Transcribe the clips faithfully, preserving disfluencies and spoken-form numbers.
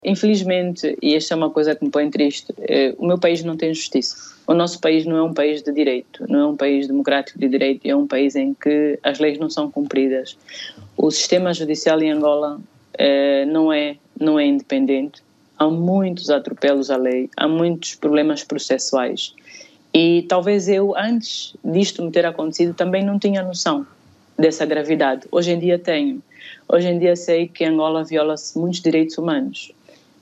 Infelizmente, e esta é uma coisa que me põe triste, eh, o meu país não tem justiça. O nosso país não é um país de direito, não é um país democrático de direito, é um país em que as leis não são cumpridas. O sistema judicial em Angola eh, não é, não é independente. Há muitos atropelos à lei, há muitos problemas processuais. E talvez eu, antes disto me ter acontecido, também não tinha noção dessa gravidade. Hoje em dia tenho. Hoje em dia sei que em Angola viola-se muitos direitos humanos.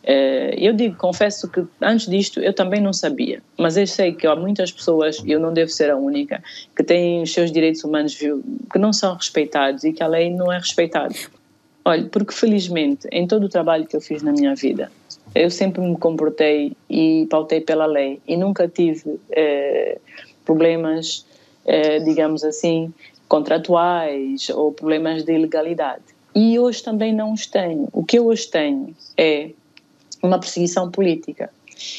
Eu digo, confesso que antes disto eu também não sabia, mas eu sei que há muitas pessoas, e eu não devo ser a única, que têm os seus direitos humanos que não são respeitados e que a lei não é respeitada. Olha, porque felizmente em todo o trabalho que eu fiz na minha vida, eu sempre me comportei e pautei pela lei e nunca tive eh, problemas, eh, digamos assim, contratuais ou problemas de ilegalidade. E hoje também não os tenho. O que eu hoje tenho é uma perseguição política.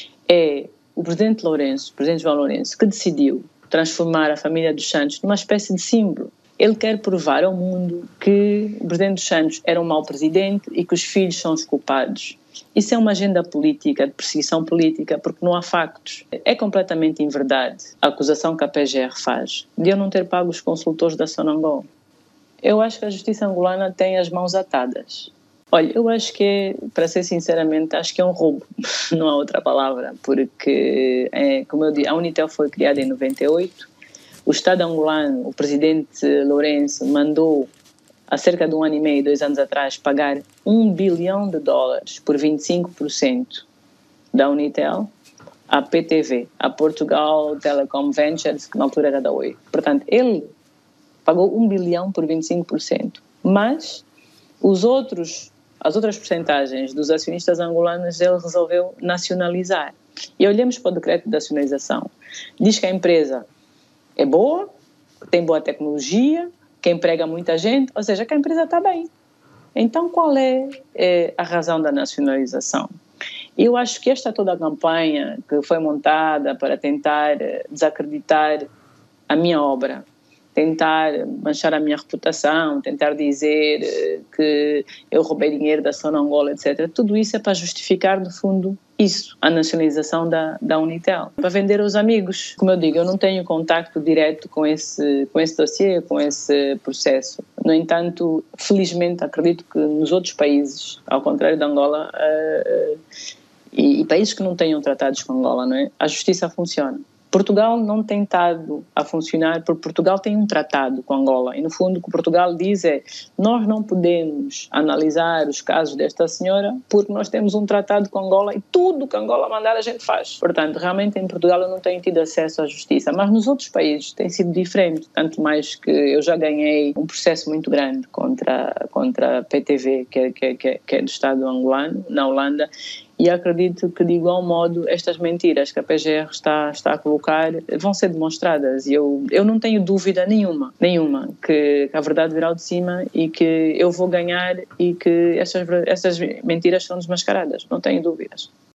É o presidente Lourenço, o presidente João Lourenço, que decidiu transformar a família dos Santos numa espécie de símbolo. Ele quer provar ao mundo que o presidente dos Santos era um mau presidente e que os filhos são os culpados. Isso é uma agenda política, de perseguição política, porque não há factos. É completamente inverdade a acusação que a P G R faz de eu não ter pago os consultores da Sonangol. Eu acho que a justiça angolana tem as mãos atadas. Olha, eu acho que é, para ser sinceramente, acho que é um roubo, não há outra palavra, porque, é, como eu disse, a Unitel foi criada em noventa e oito, o Estado angolano, o presidente Lourenço, mandou, há cerca de um ano e meio, dois anos atrás, pagar um bilhão de dólares por vinte e cinco por cento da Unitel à P T V, a Portugal Telecom Ventures, que na altura era da Oi. Portanto, ele pagou um bilhão por vinte e cinco por cento, mas os outros... As outras porcentagens dos acionistas angolanos ele resolveu nacionalizar. E olhamos para o decreto de nacionalização. Diz que a empresa é boa, tem boa tecnologia, que emprega muita gente, ou seja, que a empresa está bem. Então, qual é, é a razão da nacionalização? Eu acho que esta toda a campanha que foi montada para tentar desacreditar a minha obra, tentar manchar a minha reputação, tentar dizer que eu roubei dinheiro da Sonangol, etcétera. Tudo isso é para justificar, no fundo, isso, a nacionalização da, da Unitel, para vender aos amigos. Como eu digo, eu não tenho contacto direto com esse, com esse dossiê, com esse processo. No entanto, felizmente, acredito que nos outros países, ao contrário da Angola, uh, e, e países que não tenham tratados com Angola, não é? A justiça funciona. Portugal não tem estado a funcionar porque Portugal tem um tratado com Angola e, no fundo, o que Portugal diz é nós não podemos analisar os casos desta senhora porque nós temos um tratado com Angola e tudo que Angola mandar a gente faz. Portanto, realmente em Portugal eu não tenho tido acesso à justiça, mas nos outros países tem sido diferente, tanto mais que eu já ganhei um processo muito grande contra, contra a P T V, que é, que, é, que, é, que é do Estado angolano, na Holanda, e acredito que, de igual modo, estas mentiras que a P G R está, está a colocar vão ser demonstradas. E eu, eu não tenho dúvida nenhuma, nenhuma, que, que a verdade virá de cima e que eu vou ganhar e que estas, estas mentiras são desmascaradas. Não tenho dúvidas.